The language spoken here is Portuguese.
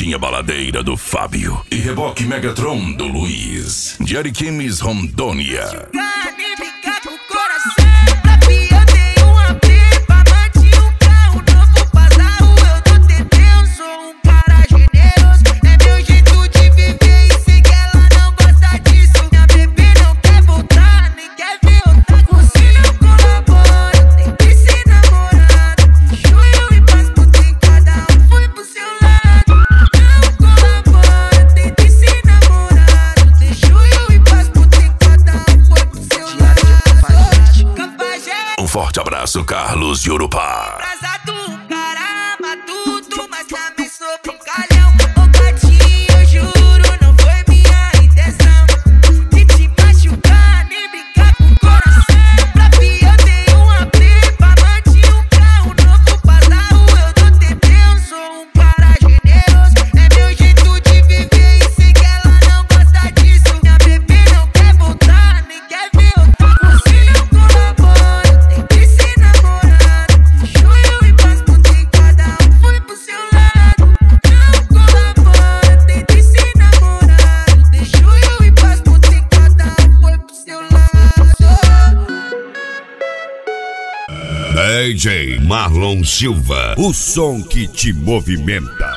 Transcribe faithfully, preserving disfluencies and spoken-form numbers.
Martinha Baladeira do Fábio e Reboque Megatron do Luiz. De Ariquemes, Rondônia. Um forte abraço, Carlos de Urupá. D J Marlon Silva, o som que te movimenta.